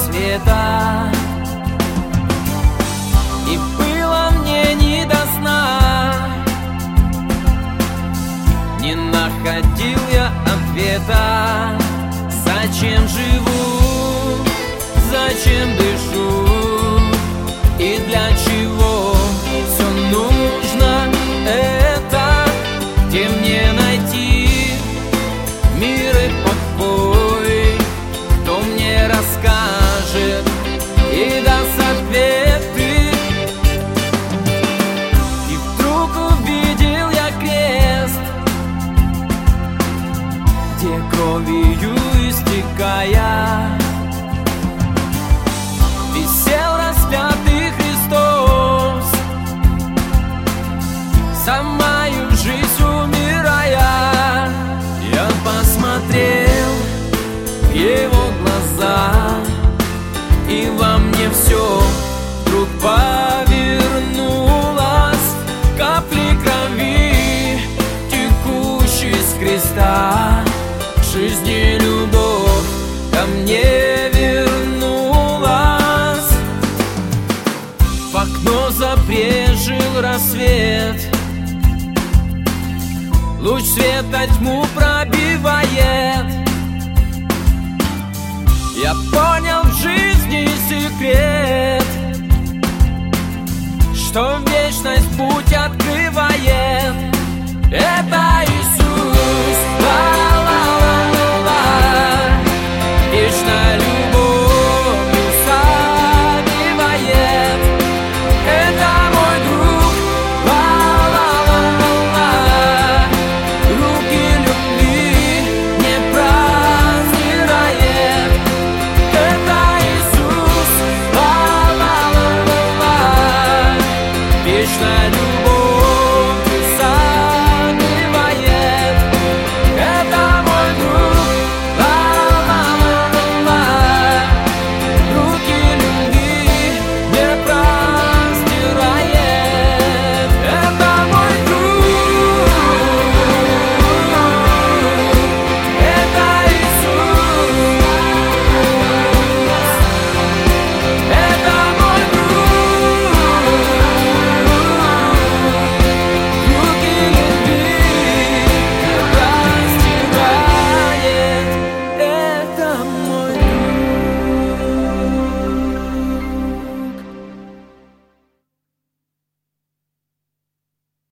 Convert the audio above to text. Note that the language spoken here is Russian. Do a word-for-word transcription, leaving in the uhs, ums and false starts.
рассвета. И было мне не до сна, не находил я ответа. Зачем живу, зачем дышу, и для чего все нужно это? Где мне найти мир и покой? Кто мне расскажет и даст ответы? И вдруг увидел я крест, где кровью истекая висел распятый Христос, за мою жизнь умирая. Я посмотрел в его глаза, и во мне все вдруг повернулось. Капли крови, текущей с креста, жизни любовь ко мне вернулась. В окно забрежил рассвет, луч света тьму пробивает. Я понял в жизни секрет, что вечность путь открывает. Это